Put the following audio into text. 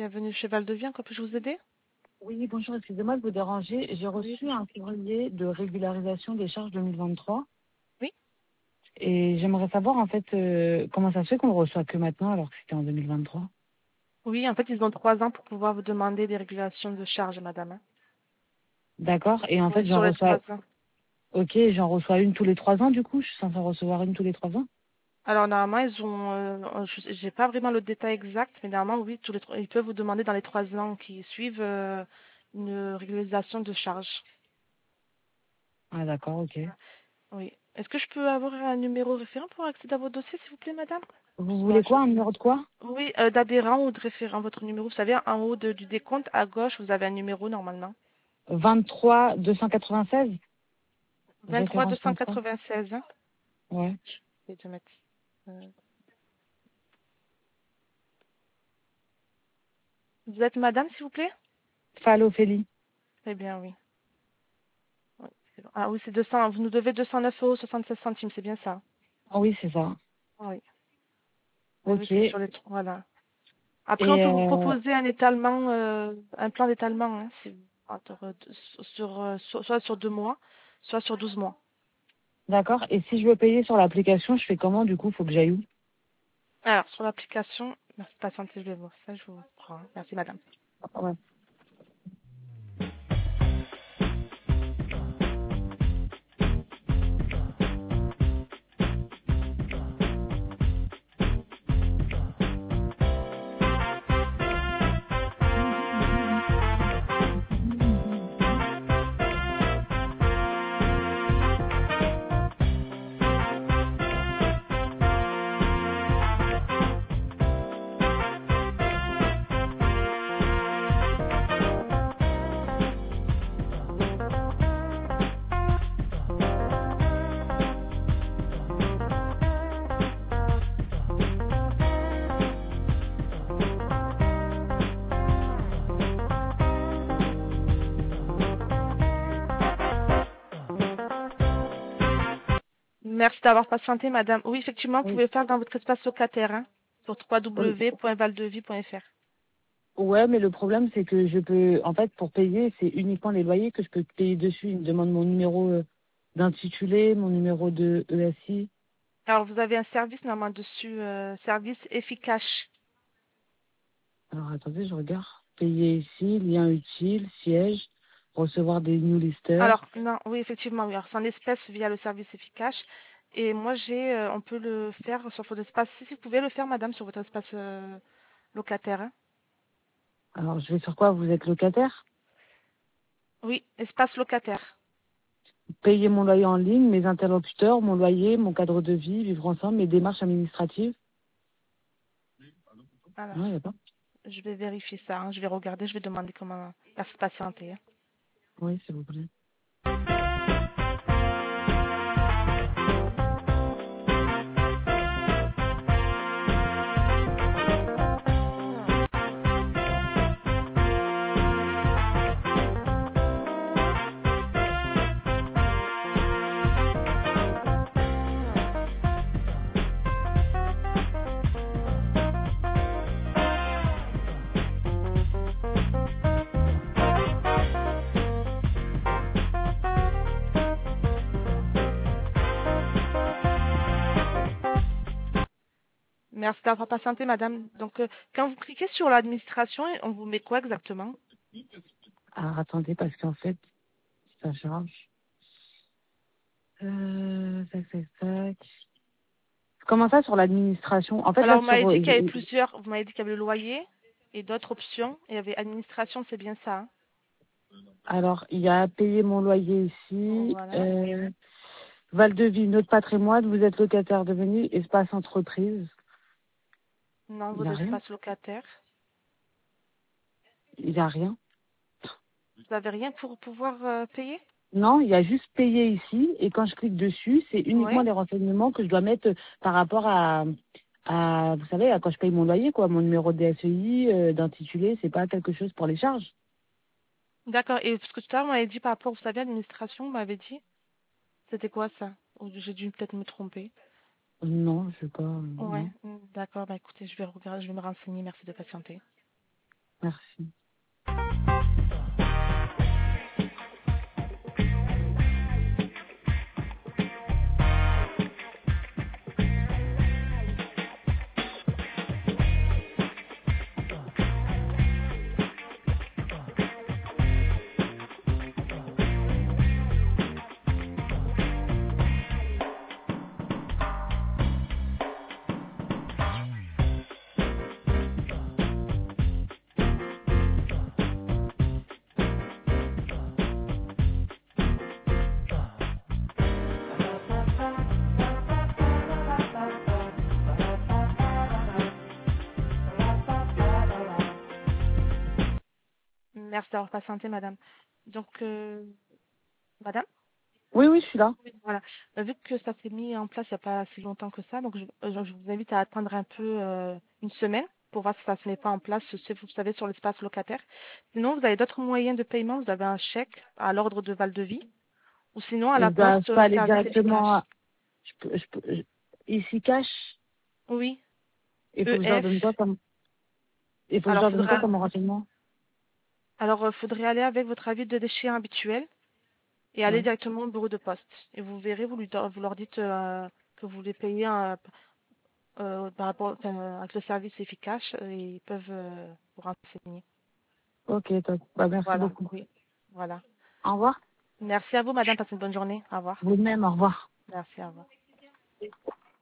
Bienvenue chez Val-de-Vie, en quoi puis-je vous aider? Oui, bonjour, excusez-moi de vous déranger. J'ai Oui, reçu un bonjour. courrier de régularisation des charges 2023 Oui. et j'aimerais savoir en fait comment ça se fait qu'on le reçoit que maintenant alors que c'était en 2023. Oui, en fait, ils ont 3 ans pour pouvoir vous demander des régulations de charges, madame, hein. D'accord, et en Oui, fait j'en sur les reçois, 3 ans. ok, j'en reçois une tous les 3 ans du coup, je suis censée en recevoir une tous les 3 ans. Alors, normalement, j'ai pas vraiment le détail exact, mais normalement, oui, ils peuvent vous demander dans les 3 ans qui suivent une régularisation de charges. Ah d'accord, ok. Oui. Est-ce que je peux avoir un numéro référent pour accéder à votre dossier, s'il vous plaît, madame? Vous Bon, voulez quoi, un numéro de quoi? oui, d'adhérent ou de référent, votre numéro. Vous savez, en haut du décompte, à gauche, vous avez un numéro normalement. 23 296, 23 référence 23. 296, hein? Ouais. Je vais te mettre. euh, Vous êtes madame, s'il vous plaît? Fallophélie. Eh bien, oui. Oui, c'est bon. Ah oui, c'est 200. Vous nous devez 209,76 €, c'est bien ça? Ah oui, c'est ça. Ah oui. Oui, oui, Ok. c'est sur Et les. Voilà. Après, on peut vous proposer un étalement, un plan d'étalement, hein, si vous... soit sur 2 mois, soit sur 12 mois. d'accord. Et si je veux payer sur l'application, je fais comment du coup? Faut que j'aille où? Alors, sur l'application, merci de patienter, je vais voir ça, je vous prends, hein. Merci, madame. Ouais. Merci d'avoir patienté, madame. Oui, effectivement, vous Oui. pouvez faire dans votre espace locataire, hein, sur Oui. www.valdevie.fr. Ouais, mais le problème, c'est que je peux, en fait, pour payer, c'est uniquement les loyers que je peux payer dessus. Il me demande mon numéro d'intitulé, mon numéro de ESI. Alors, vous avez un service normalement dessus, service efficace. Alors, attendez, je regarde. Payer ici, lien utile, siège, recevoir des newsletters. Alors, non, oui, effectivement, oui. Alors, c'est en espèces via le service efficace. Et moi, on peut le faire sur votre espace. Si vous pouvez le faire, madame, sur votre espace locataire, hein. Alors, je vais sur quoi? Vous êtes locataire? Oui, espace locataire. Payer mon loyer en ligne, mes interlocuteurs, mon loyer, mon cadre de vie, vivre ensemble, mes démarches administratives. Non, il Alors, n'y a pas. je vais vérifier ça, hein. Je vais regarder, je vais demander comment faire patienter, hein. Oui, s'il vous plaît. Merci d'avoir patienté, madame. Donc, quand vous cliquez sur l'administration, on vous met quoi exactement? Alors, attendez, parce qu'en fait, ça charge. Tac, tac, tac. Comment ça sur l'administration? En fait, là, Alors, vous m'avez sur. dit qu'il y avait vous m'avez dit qu'il y avait le loyer et d'autres options. Et il y avait administration, c'est bien ça, hein? Alors, il y a payer mon loyer ici. Voilà. Val-de-Vie, notre patrimoine, vous êtes locataire devenu, espace entreprise. Non, Il n'y votre a rien. espace locataire. Il n'y a rien. Vous n'avez rien pour pouvoir payer? Non, il y a juste payer ici. Et quand je clique dessus, c'est Oui. uniquement des renseignements que je dois mettre par rapport vous savez, à quand je paye mon loyer, quoi. Mon numéro de DSEI, d'intitulé, c'est pas quelque chose pour les charges. D'accord. Et parce que tout à l'heure, vous m'avez dit par rapport, vous savez, administration, vous m'avez dit. C'était quoi ça? Ou j'ai dû peut-être me tromper. Non, je sais pas, Ouais. non. D'accord. Bah écoutez, je vais regarder, je vais me renseigner. Merci de patienter. Merci. Merci d'avoir patienté, madame. Donc, madame? Oui, oui, je suis là. Oui, voilà. Vu que ça s'est mis en place il n'y a pas si longtemps que ça, donc je vous invite à attendre un peu une semaine pour voir si ça ne se met pas en place, si vous savez, sur l'espace locataire. Sinon, vous avez d'autres moyens de paiement. Vous avez un chèque à l'ordre de Val-de-Vie ou sinon à Et la je dois poste pas aller service directement, efficace. ici cash. Oui, Il faut que je leur donne quoi EF. comme, il faut que je Alors, leur donne quoi comme renseignement? faudrait aller avec votre avis de déchet habituel et aller Ouais. directement au bureau de poste. Et vous verrez, vous leur dites que vous les payez par rapport, enfin, avec le service efficace et ils peuvent vous renseigner. Ok, top. Bah, merci Voilà, beaucoup. oui, voilà. Au revoir. Merci à vous, madame. Passez une bonne journée. Au revoir. Vous de même, au revoir. Merci, au revoir.